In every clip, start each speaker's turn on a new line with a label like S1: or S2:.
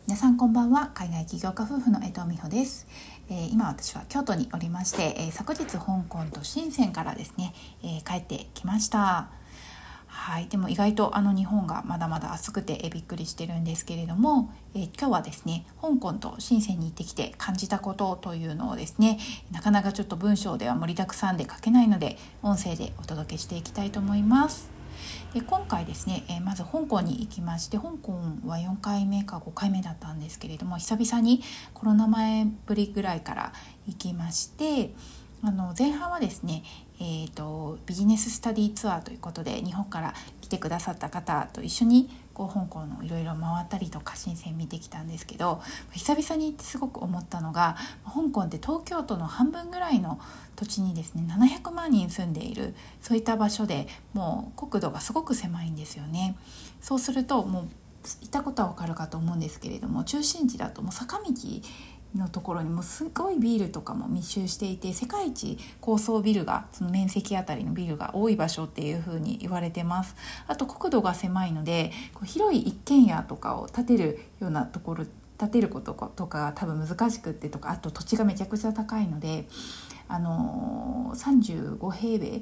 S1: 皆さんこんばんは。海外起業家夫婦の江藤美穂です。今私は京都におりまして、昨日香港と深センからですね、帰ってきました。はい、でも意外と日本がまだまだ暑くてびっくりしてるんですけれども、今日はですね香港と深センに行ってきて感じたことというのをですね、なかなかちょっと文章では盛りだくさんで書けないので音声でお届けしていきたいと思います。で今回ですね、まず香港に行きまして、香港は4回目か5回目だったんですけれども、久々にコロナ前ぶりぐらいから行きまして、前半はですね、ビジネススタディツアーということで日本から来てくださった方と一緒に香港のいろいろ回ったりとか深セン見てきたんですけど、久々に行ってすごく思ったのが、香港って東京都の半分ぐらいの土地にですね700万人住んでいる、そういった場所でもう国土がすごく狭いんですよね。そうするともう行ったことは分かるかと思うんですけれども、中心地だともう坂道のところにもすごいビルとかも密集していて、世界一高層ビルが、その面積あたりのビルが多い場所っていう風に言われてます。あと国土が狭いので広い一軒家とかを建てるようなところ建てることとかが多分難しくってとか、あと土地がめちゃくちゃ高いので、35平米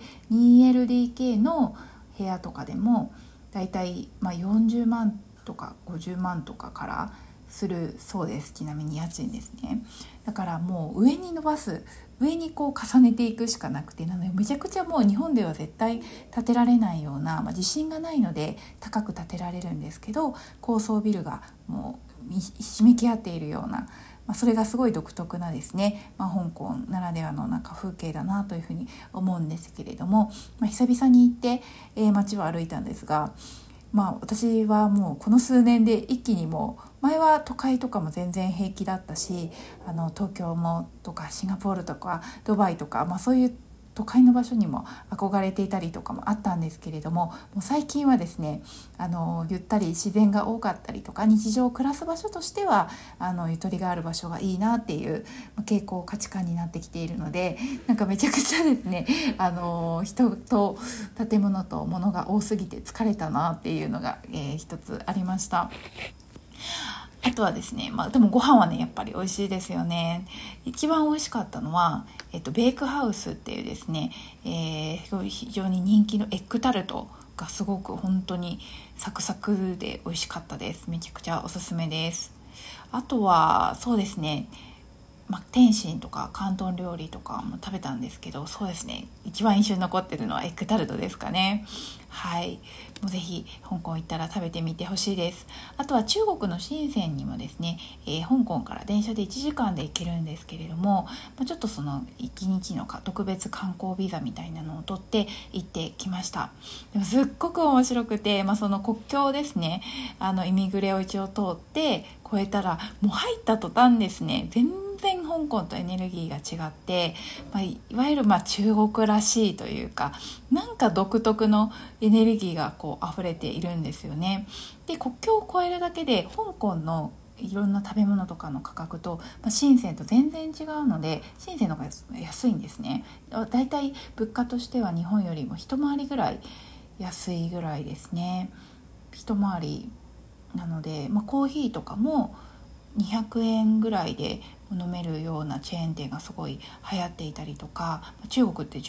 S1: 2LDK の部屋とかでもだいたい40万とか50万とかからするそうです。ちなみに家賃ですね。だからもう上にこう重ねていくしかなくて、なのでめちゃくちゃもう日本では絶対建てられないような、自信がないので高く建てられるんですけど、高層ビルがもうひしめき合っているような、それがすごい独特なですね、香港ならではの風景だなというふうに思うんですけれども、久々に行って、街を歩いたんですが、私はもうこの数年で一気にもう前は都会とかも全然平気だったし、東京もとかシンガポールとかドバイとか、そういう都会の場所にも憧れていたりとかもあったんですけれども、もう最近はですねゆったり自然が多かったりとか、日常を暮らす場所としてはゆとりがある場所がいいなっていう傾向価値観になってきているので、めちゃくちゃですね人と建物と物が多すぎて疲れたなっていうのが、一つありました。あとはですね、でもご飯はねやっぱり美味しいですよね。一番美味しかったのは、ベイクハウスっていうですね、非常に人気のエッグタルトがすごく本当にサクサクで美味しかったです。めちゃくちゃおすすめです。あとはそうですね、天津とか広東料理とかも食べたんですけど、そうですね、一番印象に残ってるのはエッグタルトですかね。はい、もうぜひ香港行ったら食べてみてほしいです。あとは中国の深センにもですね、香港から電車で1時間で行けるんですけれども、ちょっとその1日の特別観光ビザみたいなのを取って行ってきました。でもすっごく面白くて、その国境ですね、イミグレを一応通って越えたら、もう入った途端ですね、全然香港とエネルギーが違って、いわゆる中国らしいというか、独特のエネルギーが溢れているんですよね。で国境を越えるだけで香港のいろんな食べ物とかの価格と、深センと全然違うので、深センの方が安いんですね。だいたい物価としては日本よりも一回りぐらい安いぐらいですね。一回りなので、コーヒーとかも200円ぐらいで飲めるようなチェーン店がすごい流行っていたりとか、中国って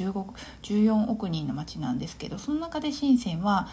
S1: 14億人の街なんですけど、その中で深センは、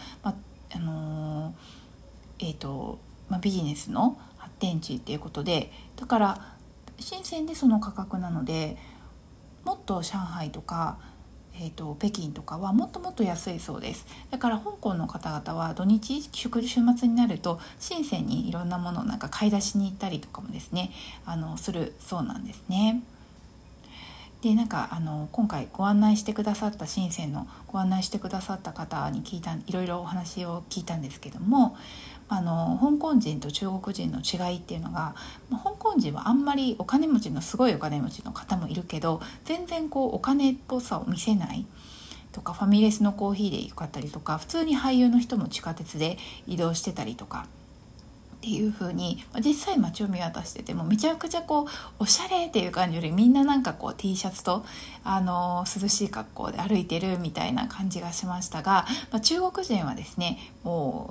S1: ビジネスの発展地っていうことで、だから深センでその価格なので、もっと上海とか北京とかはもっともっと安いそうです。だから香港の方々は土日週末になると深センにいろんなものを買い出しに行ったりとかもですねするそうなんですね。で今回ご案内してくださった深センのご案内してくださった方にいろいろお話を聞いたんですけども、香港人と中国人の違いっていうのが、香港人はあんまりすごいお金持ちの方もいるけど、全然お金っぽさを見せないとか、ファミレスのコーヒーでよかったりとか、普通に俳優の人も地下鉄で移動してたりとかっていう風に、実際街を見渡しててもめちゃくちゃおしゃれっていう感じより、みんなT シャツと涼しい格好で歩いてるみたいな感じがしましたが、中国人はですねもう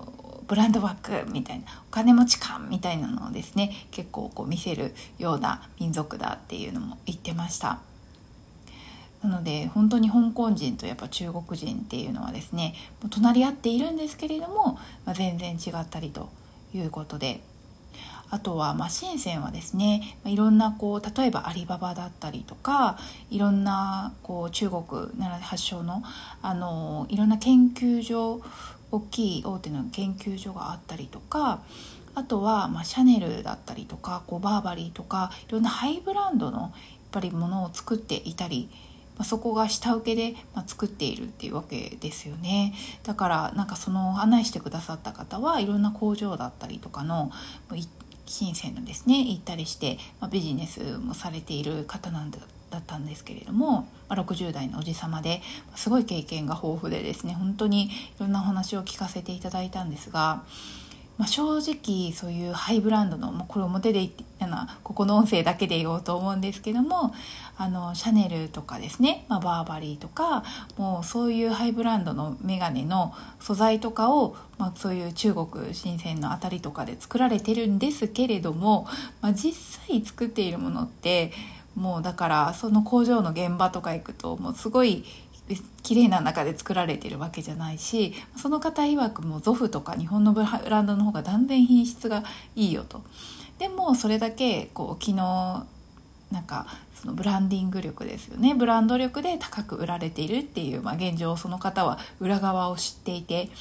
S1: ブランドバッグみたいな、お金持ち感みたいなのをですね結構見せるような民族だっていうのも言ってました。なので本当に香港人とやっぱ中国人っていうのはですねもう隣り合っているんですけれども、全然違ったりということで、あとは深センはですねいろんな例えばアリババだったりとか、いろんな中国発祥の、いろんな研究所、大きい大手の研究所があったりとか、あとはシャネルだったりとかバーバリーとかいろんなハイブランドのやっぱりものを作っていたり、そこが下請けで作っているっていうわけですよね。だからその案内してくださった方はいろんな工場だったりとかの深センのですね行ったりして、ビジネスもされている方だったんですけれども、60代のおじさまですごい経験が豊富でですね、本当にいろんなお話を聞かせていただいたんですが、正直そういうハイブランドのこれ表でここの音声だけで言おうと思うんですけども、シャネルとかですね、バーバリーとかもうそういうハイブランドのメガネの素材とかを、そういう中国深センのあたりとかで作られてるんですけれども、実際作っているものってもうだからその工場の現場とか行くともうすごい綺麗な中で作られているわけじゃないし、その方曰くもゾフとか日本のブランドの方が断然品質がいいよと。でもそれだけ昨日そのブランディング力ですよね、ブランド力で高く売られているっていう、現状その方は裏側を知っていて、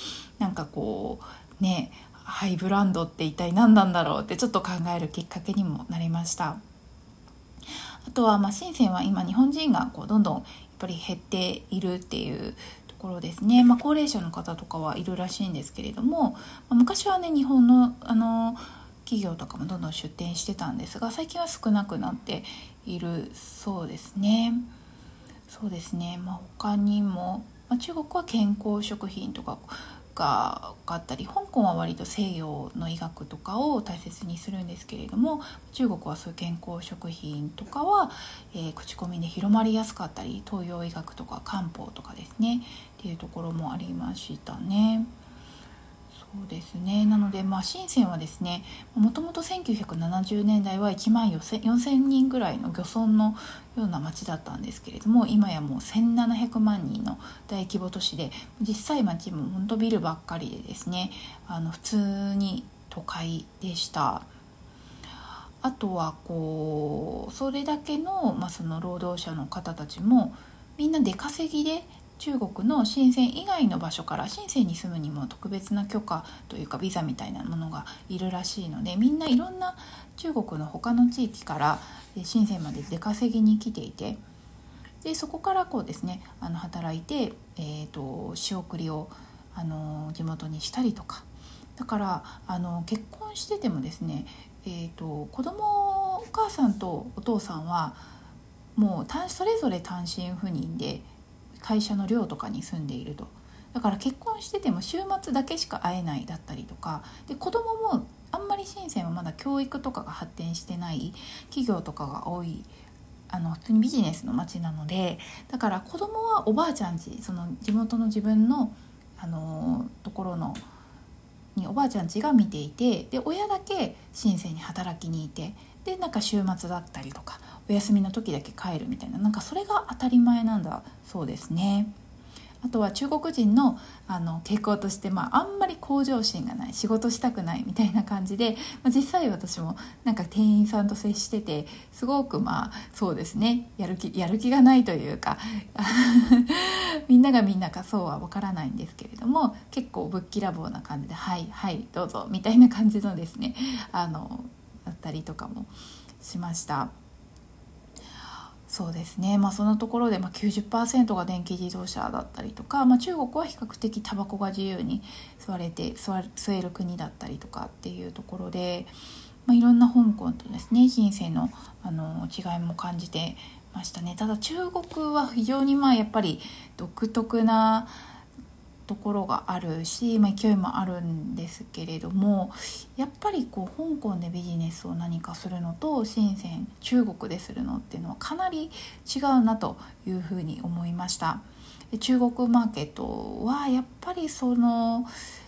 S1: ハイブランドって一体何なんだろうってちょっと考えるきっかけにもなりました。あとは深センは今日本人がどんどんやっぱり減っているっていうところですね。高齢者の方とかはいるらしいんですけれども、昔はね日本の企業とかもどんどん出店してたんですが、最近は少なくなっているそうですね。そうですね、他にも、中国は健康食品とかがあったり、香港は割と西洋の医学とかを大切にするんですけれども、中国はそういう健康食品とかは、口コミで広まりやすかったり、東洋医学とか漢方とかですねっていうところもありましたね。そうですね、なので深センはですね、もともと1970年代は1万4000人ぐらいの漁村のような町だったんですけれども、今やもう1700万人の大規模都市で、実際町も本当ビルばっかりでですね、普通に都会でした。あとはそれだけの、その労働者の方たちもみんな出稼ぎで中国の深セン以外の場所から深センに住むにも特別な許可というかビザみたいなものがいるらしいので、みんないろんな中国の他の地域から深センまで出稼ぎに来ていて、でそこからですね働いて、仕送りを地元にしたりとか、だから結婚しててもですね、子供お母さんとお父さんはもうそれぞれ単身赴任で会社の寮とかに住んでいると。だから結婚してても週末だけしか会えないだったりとかで、子供もあんまり深センはまだ教育とかが発展してない企業とかが多い普通にビジネスの街なので、だから子供はおばあちゃん家、その地元の自分のところのにおばあちゃん家が見ていて、で親だけ深センに働きにいて、で週末だったりとかお休みの時だけ帰るみたいな、それが当たり前なんだそうですね。あとは中国人の傾向として、あんまり向上心がない、仕事したくないみたいな感じで、実際私も店員さんと接しててすごくそうですね、やる気がないというかみんながそうは分からないんですけれども、結構ぶっきらぼうな感じではいはいどうぞみたいな感じのですねだったりとかもしました。そうですね、そのところで90% が電気自動車だったりとか、中国は比較的タバコが自由に吸える国だったりとかっていうところで、いろんな香港とですね深センの違いも感じてましたね。ただ中国は非常にやっぱり独特なところがあるし、勢いもあるんですけれども、やっぱり香港でビジネスを何かするのと深セン中国でするのっていうのはかなり違うなというふうに思いました。で中国マーケットはやっぱり普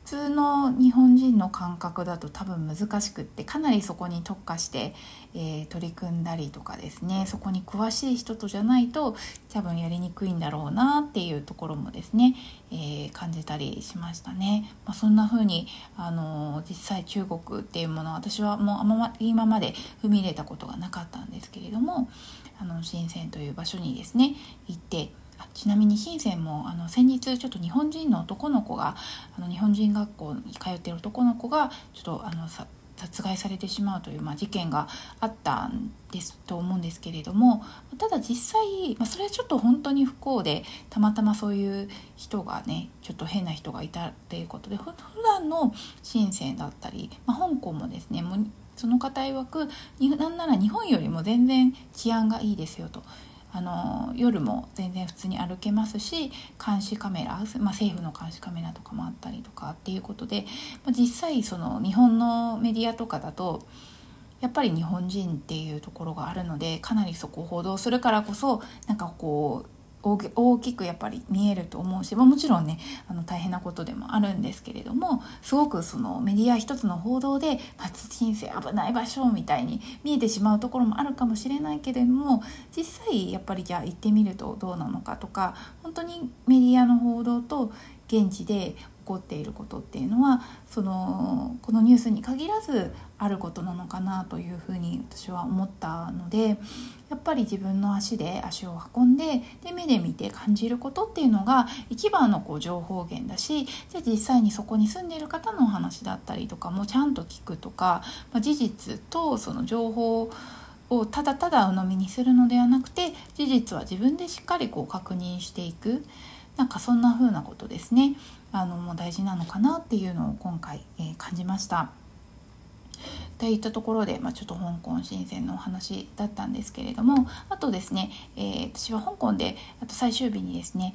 S1: 通の日本人の感覚だと多分難しくって、かなりそこに特化して、取り組んだりとかですね、そこに詳しい人とじゃないと多分やりにくいんだろうなっていうところもですね、感じたりしましたね。そんな風に実際中国っていうものは私はもう今まで踏み入れたことがなかったんですけれども、深センという場所にですね行って、ちなみに深センも先日ちょっと日本人の男の子が日本人学校に通っている男の子がちょっと殺害されてしまうという、事件があったんですと思うんですけれども、ただ実際、それはちょっと本当に不幸で、たまたまそういう人がね、ちょっと変な人がいたということで、普段の深センだったり、香港もですね、もうその方曰くなんなら日本よりも全然治安がいいですよと。夜も全然普通に歩けますし、監視カメラ、政府の監視カメラとかもあったりとかっていうことで、実際その日本のメディアとかだとやっぱり日本人っていうところがあるので、かなりそこを報道するからこそなんかこう大きくやっぱり見えると思うし、もちろんね大変なことでもあるんですけれども、すごくそのメディア一つの報道で人生危ない場所みたいに見えてしまうところもあるかもしれないけれども、実際やっぱりじゃあ行ってみるとどうなのかとか、本当にメディアの報道と現地で起こっていることっていうのはこのニュースに限らずあることなのかなというふうに私は思ったので、やっぱり自分の足を運んで、目で見て感じることっていうのが一番の情報源だし、じゃあ実際にそこに住んでいる方のお話だったりとかもちゃんと聞くとか、事実とその情報をただただ鵜呑みにするのではなくて、事実は自分でしっかり確認していく、なんかそんな風なことですね、もう大事なのかなっていうのを今回、感じました。といったところで、ちょっと香港深センのお話だったんですけれども、あとですね、私は香港で最終日にですね、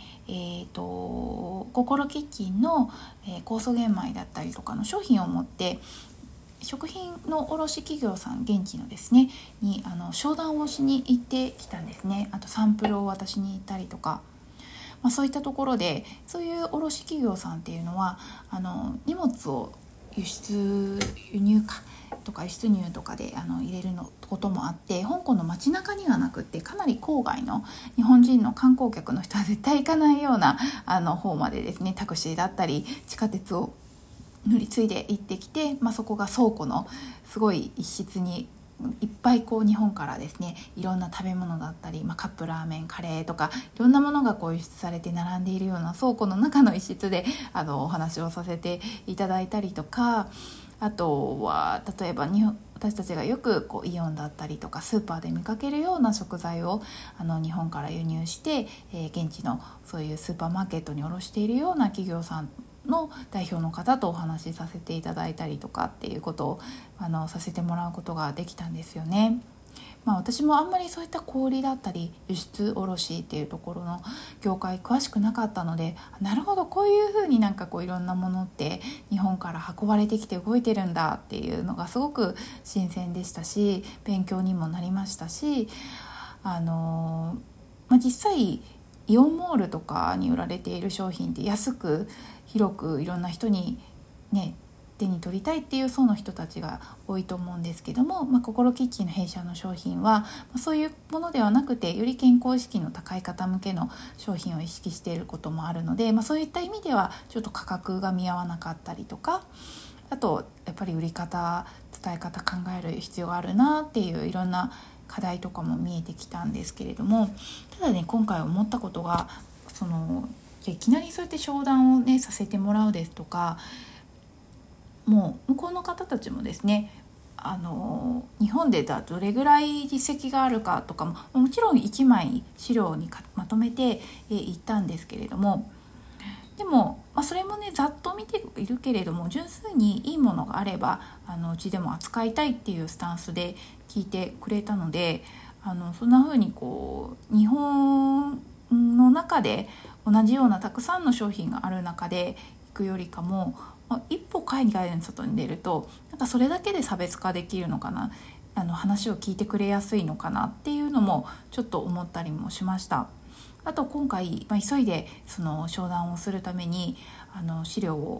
S1: 心キッチンの、酵素玄米だったりとかの商品を持って食品の卸企業さん、現地のですねに商談をしに行ってきたんですね。あとサンプルを渡しに行ったりとか、そういったところで、そういう卸企業さんっていうのは荷物を輸入とか輸出入とかで入れることもあって、香港の街中にはなくって、かなり郊外の日本人の観光客の人は絶対行かないような方までですね、タクシーだったり地下鉄を乗り継いで行ってきて、そこが倉庫のすごい一室にいっぱい日本からですね、いろんな食べ物だったり、カップラーメン、カレーとかいろんなものが輸出されて並んでいるような倉庫の中の一室でお話をさせていただいたりとか、あとは例えば私たちがよくイオンだったりとかスーパーで見かけるような食材を日本から輸入して、現地のそういうスーパーマーケットに卸しているような企業さんの代表の方とお話しさせていただいたりとかっていうことをさせてもらうことができたんですよね。私もあんまりそういった小売だったり輸出卸っていうところの業界詳しくなかったので、なるほど、こういうふうにいろんなものって日本から運ばれてきて動いてるんだっていうのがすごく新鮮でしたし、勉強にもなりましたし、実際イオンモールとかに売られている商品って安く広くいろんな人にね手に取りたいっていう層の人たちが多いと思うんですけども、心キッチンの弊社の商品は、そういうものではなくて、より健康意識の高い方向けの商品を意識していることもあるので、そういった意味ではちょっと価格が見合わなかったりとか、あとやっぱり売り方、伝え方考える必要があるなっていういろんな課題とかも見えてきたんですけれども、ただね、今回思ったことがいきなりそうやって商談をねさせてもらうですとか、もう向こうの方たちもですね、日本でどれぐらい実績があるかとかももちろん1枚資料にまとめていったんですけれども、でも、それもねざっと見ているけれども、純粋にいいものがあればうちでも扱いたいっていうスタンスで聞いてくれたので、そんな風に日本の中で同じようなたくさんの商品がある中で行くよりかも、一歩海外の外に出るとそれだけで差別化できるのかな、話を聞いてくれやすいのかなっていうのもちょっと思ったりもしました。あと今回、急いでその商談をするために資料を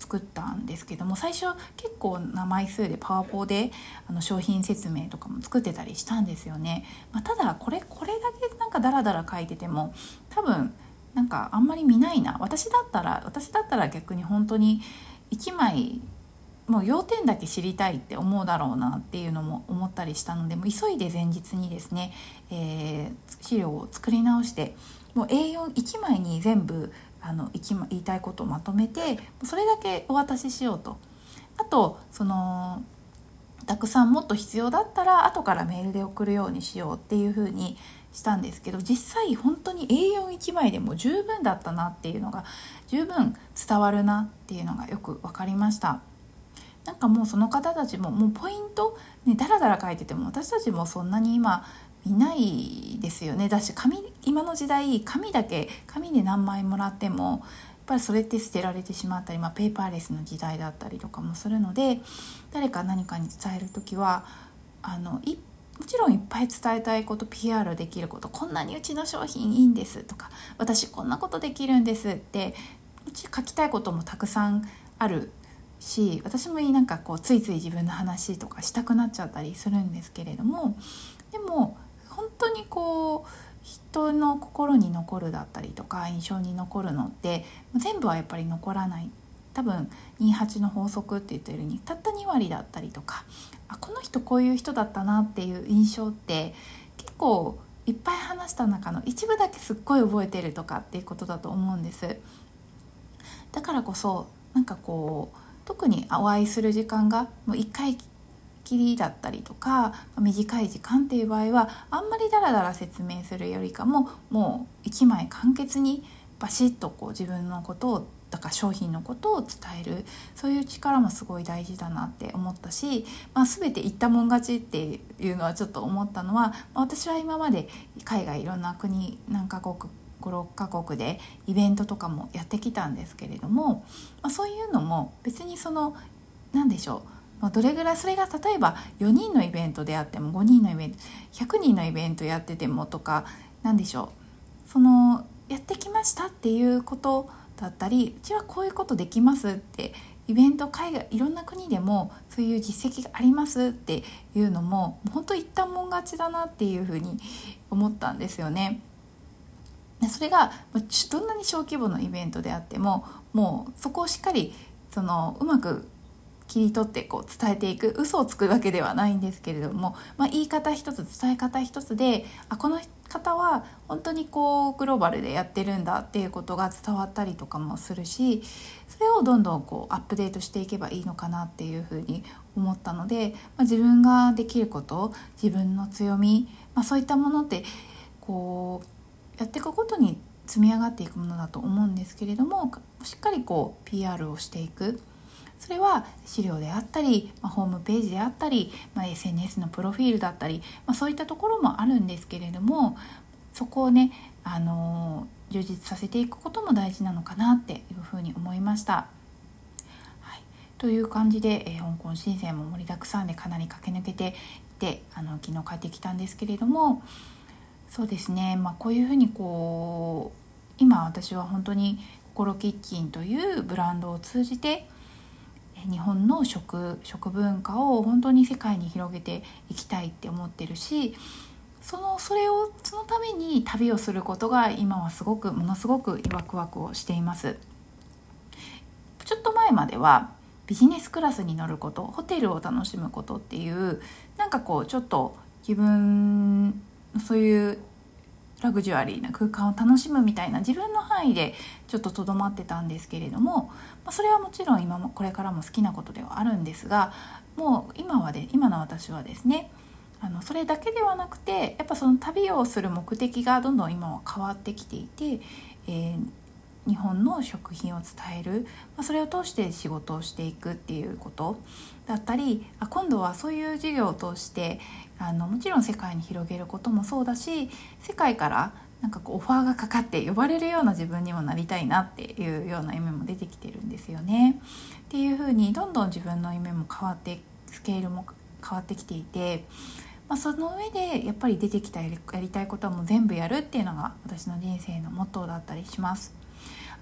S1: 作ったんですけども、最初結構な枚数でパワポで商品説明とかも作ってたりしたんですよね。ただこれだけなんかダラダラ書いてても多分なんかあんまり見ないな、私だったら逆に本当に1枚もう要点だけ知りたいって思うだろうなっていうのも思ったりしたので、もう急いで前日にですね、資料を作り直して、もう A41 枚に全部言いたいことをまとめて、それだけお渡ししようと。あとたくさんもっと必要だったら後からメールで送るようにしようっていう風にしたんですけど、実際本当に A41 枚でも十分だったなっていうのが、十分伝わるなっていうのがよく分かりました。なんかもうその方たちももうポイントね、だらだら書いてても私たちもそんなに今見ないですよね。だし今の時代紙で何枚もらってもやっぱりそれって捨てられてしまったり、ペーパーレスの時代だったりとかもするので、誰か何かに伝えるときはもちろんいっぱい伝えたいこと、 PR できること、こんなにうちの商品いいんですとか、私こんなことできるんですって書きたいこともたくさんあるし、私もなんかついつい自分の話とかしたくなっちゃったりするんですけれども、でも本当に人の心に残るだったりとか印象に残るのって全部はやっぱり残らない。多分28の法則って言ってるようにたった2割だったりとか、この人こういう人だったなっていう印象って結構いっぱい話した中の一部だけすっごい覚えてるとかっていうことだと思うんです。だからこそなんか特にお会いする時間がもう1回きりだったりとか短い時間っていう場合はあんまりダラダラ説明するよりかも、もう1枚簡潔にバシッと自分のことをだから商品のことを伝える、そういう力もすごい大事だなって思ったし、全て言ったもん勝ちっていうのはちょっと思ったのは、私は今まで海外いろんな国何カ国5、6カ国でイベントとかもやってきたんですけれども、そういうのも別に何でしょう、どれぐらいそれが例えば4人のイベントであっても5人のイベント100人のイベントやっててもとか、何でしょう、やってきましたっていうことだったり、うちはこういうことできますってイベント海外いろんな国でもそういう実績がありますっていうのも本当言ったもん勝ちだなっていうふうに思ったんですよね。それがどんなに小規模のイベントであっても、もうそこをしっかりうまく切り取って伝えていく、嘘をつくわけではないんですけれども、言い方一つ伝え方一つでこの方は本当にグローバルでやってるんだっていうことが伝わったりとかもするし、それをどんどんアップデートしていけばいいのかなっていうふうに思ったので、自分ができること、自分の強み、そういったものってやっていくことに積み上がっていくものだと思うんですけれども、しっかりPR をしていく、それは資料であったり、ホームページであったり、SNS のプロフィールだったり、そういったところもあるんですけれども、そこをね、充実させていくことも大事なのかなっていうふうに思いました。はい、という感じで、香港申請も盛りだくさんでかなり駆け抜けていて、昨日帰ってきたんですけれども、そうですね、こういうふうに今私は本当に心キッチンというブランドを通じて日本の食文化を本当に世界に広げていきたいって思ってるし、そのために旅をすることが今はものすごくワクワクをしています。ちょっと前まではビジネスクラスに乗ること、ホテルを楽しむことっていうなんかちょっと自分そういうラグジュアリーな空間を楽しむみたいな自分の範囲でちょっととどまってたんですけれども、それはもちろん今もこれからも好きなことではあるんですが、もう今の私はですね、それだけではなくてやっぱその旅をする目的がどんどん今は変わってきていて、日本の食品を伝える、それを通して仕事をしていくっていうことだったり、今度はそういう事業を通してもちろん世界に広げることもそうだし、世界からなんかオファーがかかって呼ばれるような自分にもなりたいなっていうような夢も出てきてるんですよね。っていう風にどんどん自分の夢も変わってスケールも変わってきていて、その上でやっぱり出てきたやりたいことはもう全部やるっていうのが私の人生のモットーだったりします。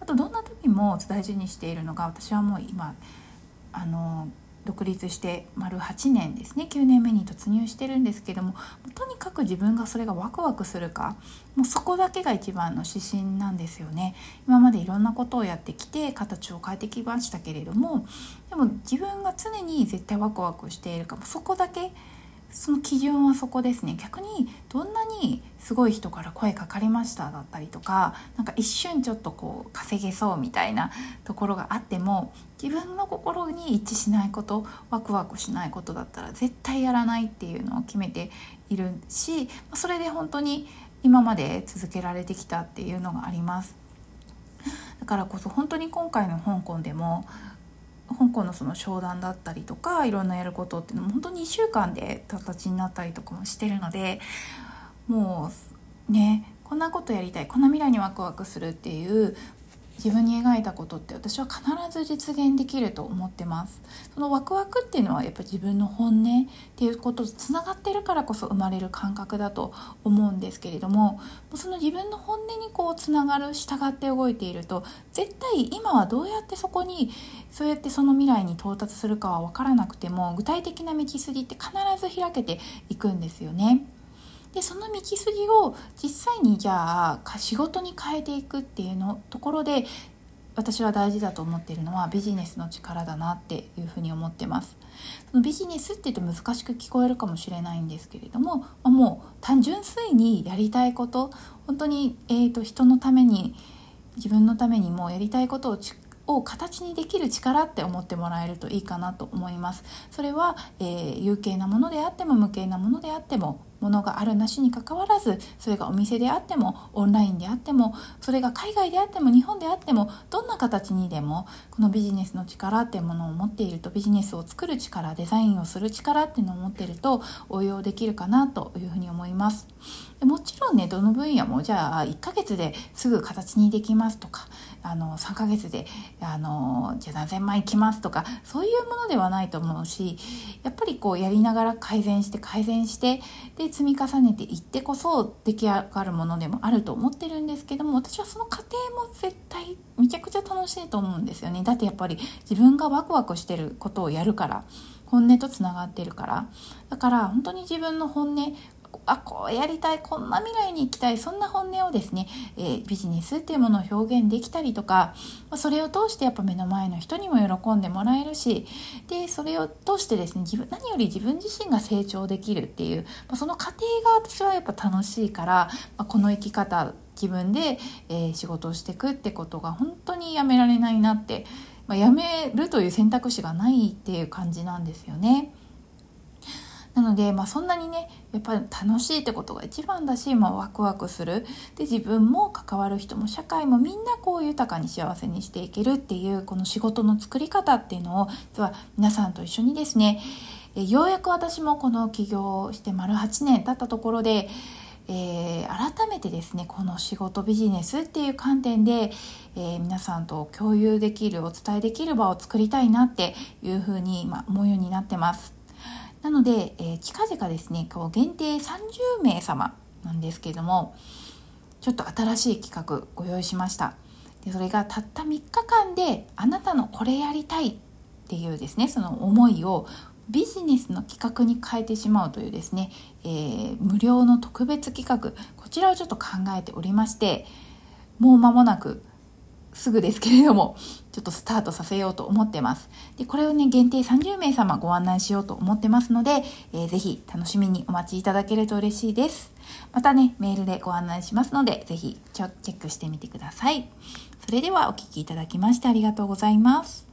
S1: あとどんな時も大事にしているのが、私はもう今独立して丸8年ですね、9年目に突入してるんですけども、とにかく自分がそれがワクワクするか、もうそこだけが一番の指針なんですよね。今までいろんなことをやってきて形を変えてきましたけれども、でも自分が常に絶対ワクワクしているか、もそこだけ、その基準はそこですね。逆にどんなにすごい人から声かかりましただったりとか、なんか一瞬ちょっとこう稼げそうみたいなところがあっても、自分の心に一致しないこと、ワクワクしないことだったら絶対やらないっていうのを決めているし、それで本当に今まで続けられてきたっていうのがあります。だからこそ本当に今回の香港でも、香港のその商談だったりとか、いろんなやることっていうのも本当に1週間で形になったりとかもしてるので、もうね、こんなことやりたい、こんな未来にワクワクするっていう自分に描いたことって私は必ず実現できると思ってます。そのワクワクっていうのはやっぱり自分の本音っていうこととつながってるからこそ生まれる感覚だと思うんですけれども、その自分の本音にこうつながる、従って動いていると、絶対今はどうやってそこにそうやってその未来に到達するかは分からなくても、具体的な道筋って必ず開けていくんですよね。でその道筋を実際にじゃあ仕事に変えていくっていうのところで、私は大事だと思っているのはビジネスの力だなっていうふうに思ってます。そのビジネスって言って難しく聞こえるかもしれないんですけれども、もう純粋にやりたいこと、本当に、人のために自分のためにもやりたいことを形にできる力って思ってもらえるといいかなと思います。それは、有形なものであっても無形なものであっても、ものがあるなしに関わらず、それがお店であってもオンラインであっても、それが海外であっても日本であっても、どんな形にでもこのビジネスの力っていうものを持っていると、ビジネスを作る力、デザインをする力っていうのを持っていると応用できるかなというふうに思います。もちろんね、どの分野もじゃあ1ヶ月ですぐ形にできますとか、3ヶ月でじゃあ何千万いきますとか、そういうものではないと思うし、やっぱりこうやりながら改善してで積み重ねていってこそ出来上がるものでもあると思ってるんですけども、私はその過程も絶対めちゃくちゃ楽しいと思うんですよね。だってやっぱり自分がワクワクしてることをやるから、本音とつながってるから。だから本当に自分の本音、こうやりたい、こんな未来に行きたい、そんな本音をですね、ビジネスっていうものを表現できたりとか、それを通してやっぱ目の前の人にも喜んでもらえるし、でそれを通してですね、何より自分自身が成長できるっていう、その過程が私はやっぱ楽しいから、この生き方、自分で、仕事をしていくってことが本当にやめられないなって、やめるという選択肢がないっていう感じなんですよね。なので、そんなにね、やっぱり楽しいってことが一番だし、ワクワクする。で、自分も関わる人も社会もみんなこう豊かに幸せにしていけるっていう、この仕事の作り方っていうのを、実は皆さんと一緒にですね、ようやく私もこの起業して丸8年経ったところで、改めてですね、この仕事ビジネスっていう観点で、皆さんと共有できる、お伝えできる場を作りたいなっていうふうに思うようになってます。なので、近々ですね、限定30名様なんですけれども、ちょっと新しい企画ご用意しました。でそれがたった3日間であなたのこれやりたいっていうですね、その思いをビジネスの企画に変えてしまうというですね、無料の特別企画、こちらをちょっと考えておりまして、もう間もなくすぐですけれども、ちょっとスタートさせようと思ってます。で、これをね、限定30名様ご案内しようと思ってますので、ぜひ楽しみにお待ちいただけると嬉しいです。またね、メールでご案内しますので、ぜひチェックしてみてください。それではお聞きいただきましてありがとうございます。